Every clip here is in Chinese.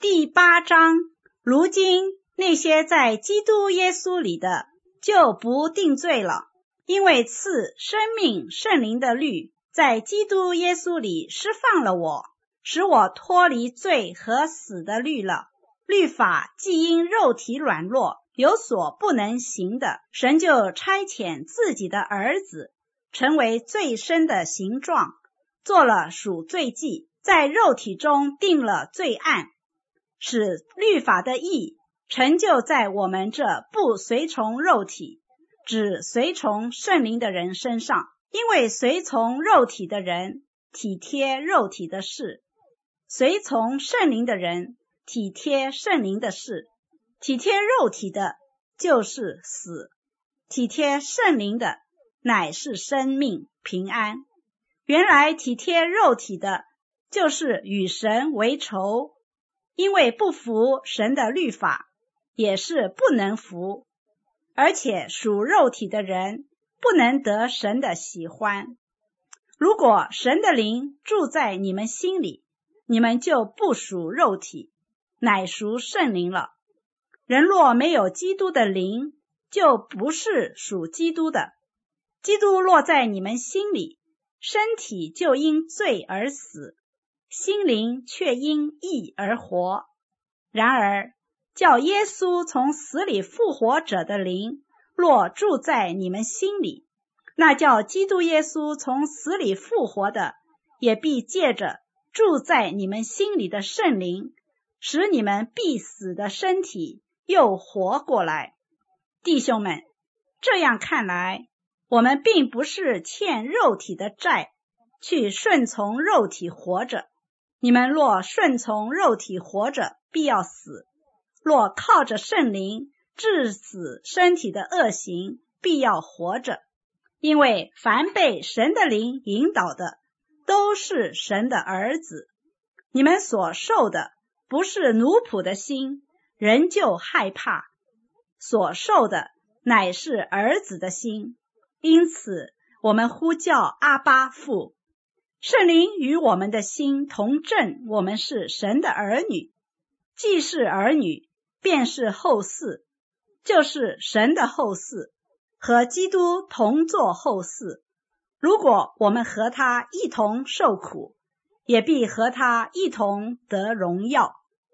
第8章，如今那些在基督耶稣里的就不定罪了，因为赐生命圣灵的律在基督耶稣里释放了我，使我脱离罪和死的律了。律法既因肉体软弱有所不能行的，神就差遣自己的儿子成为罪身的形状，做了赎罪祭，在肉体中定了罪案，使律法的义成就在我们这不随从肉体只随从圣灵的人身上。因为随从肉体的人体贴肉体的事，随从圣灵的人体贴圣灵的事。体贴肉体的就是死，体贴圣灵的乃是生命平安。原来体贴肉体的就是与神为仇，因为不服神的律法，也是不能服，而且属肉体的人不能得神的喜欢。如果神的灵住在你们心里，你们就不属肉体，乃属圣灵了。人若没有基督的灵，就不是属基督的。基督落在你们心里，身体就因罪而死，心灵却因义而活。然而叫耶稣从死里复活者的灵若住在你们心里，那叫基督耶稣从死里复活的，也必借着住在你们心里的圣灵，使你们必死的身体又活过来。弟兄们，这样看来，我们并不是欠肉体的债，去顺从肉体活着。你们若顺从肉体活着，必要死；若靠着圣灵治死身体的恶行，必要活着。因为凡被神的灵引导的，都是神的儿子。你们所受的不是奴仆的心，人就害怕；所受的乃是儿子的心。因此我们呼叫阿爸父。圣灵与我们的心同证，我们是神的儿女。既是儿女，便是后嗣，就是神的后嗣，和基督同作后嗣。如果我们和他一同受苦，也必和他一同得荣耀。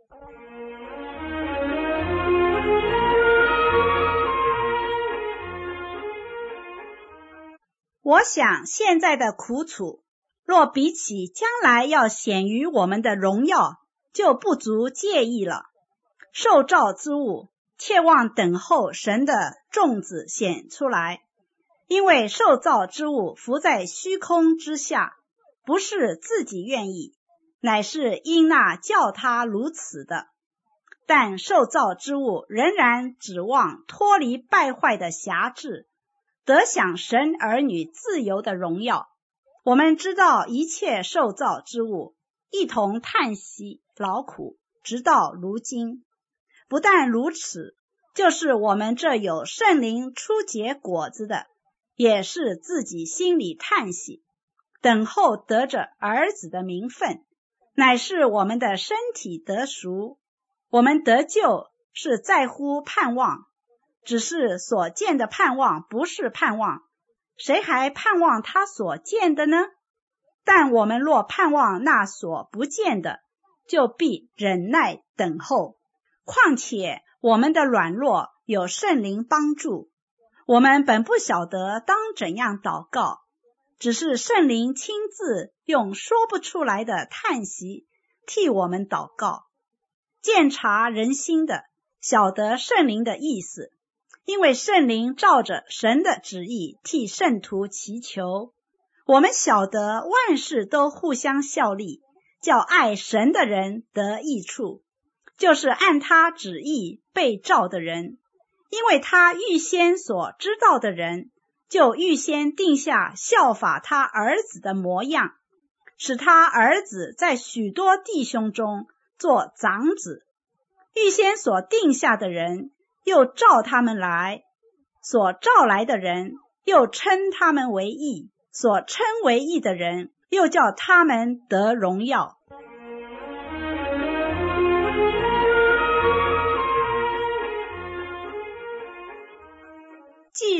我想现在的苦楚，若比起将来要显于我们的荣耀，就不足介意了。受造之物切望等候神的种子显出来，因为受造之物伏在虚空之下，不是自己愿意，乃是因那叫他如此的。但受造之物仍然指望脱离败坏的辖制，得享神儿女自由的荣耀。我们知道一切受造之物一同叹息劳苦，直到如今。不但如此，就是我们这有圣灵初结果子的，也是自己心里叹息，等候得着儿子的名分，乃是我们的身体得赎。我们得救是在乎盼望，只是所见的盼望不是盼望，谁还盼望他所见的呢？但我们若盼望那所不见的，就必忍耐等候。况且我们的软弱有圣灵帮助，我们本不晓得当怎样祷告，只是圣灵亲自用说不出来的叹息替我们祷告。鉴察人心的，晓得圣灵的意思，因为圣灵照着神的旨意替圣徒祈求。我们晓得万事都互相效力，叫爱神的人得益处，就是按他旨意被召的人。因为他预先所知道的人，就预先定下效法他儿子的模样，使他儿子在许多弟兄中做长子。预先所定下的人，又召他们来；所召来的人，又称他们为义；所称为义的人，又叫他们得荣耀。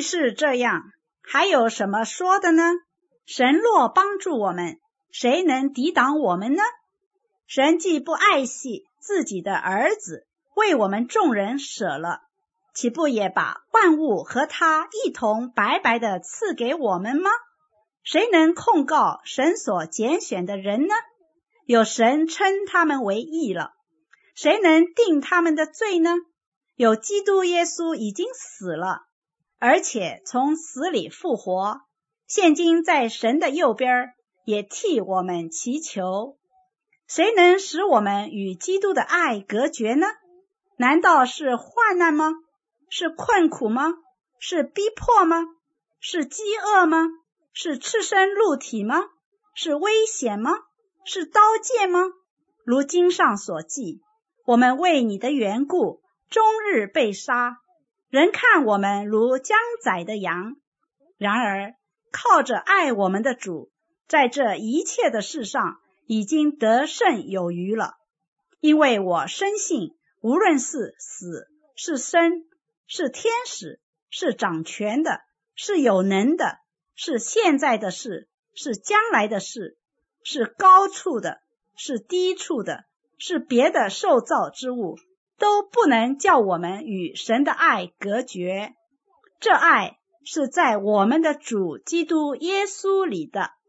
是这样，还有什么说的呢？神若帮助我们，谁能抵挡我们呢？神既不爱惜自己的儿子，为我们众人舍了，岂不也把万物和他一同白白的赐给我们吗？谁能控告神所拣选的人呢？有神称他们为义了，谁能定他们的罪呢？有基督耶稣已经死了，而且从死里复活，现今在神的右边，也替我们祈求。谁能使我们与基督的爱隔绝呢？难道是患难吗？是困苦吗？是逼迫吗？是饥饿吗？是赤身露体吗？是危险吗？是刀剑吗？如经上所记，我们为你的缘故终日被杀，人看我们如将宰的羊。然而靠着爱我们的主，在这一切的事上已经得胜有余了。因为我深信，无论是死是生，是天使，是掌权的，是有能的，是现在的事，是将来的事，是高处的，是低处的，是别的受造之物，都不能叫我们与神的爱隔绝。这爱是在我们的主基督耶稣里的。